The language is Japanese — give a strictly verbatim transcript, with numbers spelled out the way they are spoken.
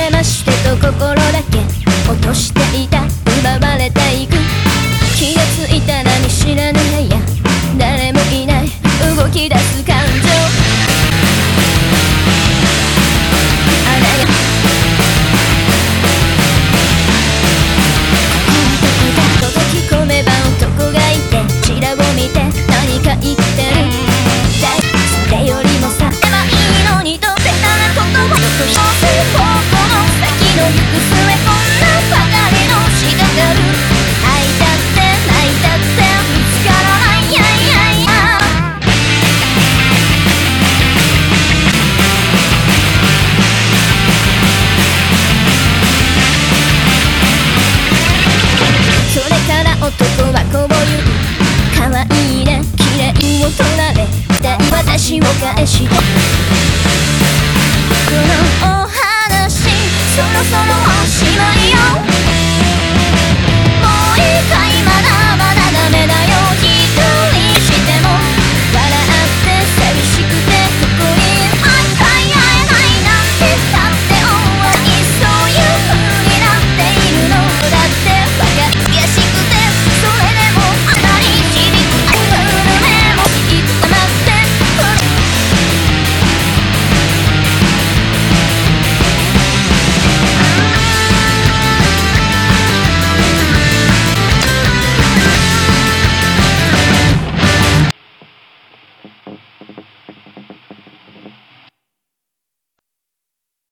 めましてと心だけ落としていた、奪われていく。気がついたら見知らぬ部屋、誰もいない、動き出す感情。あらや届き込めば男がいて、ちらを見て何か言ってる。それよりもさればいいのにとベタなことを残して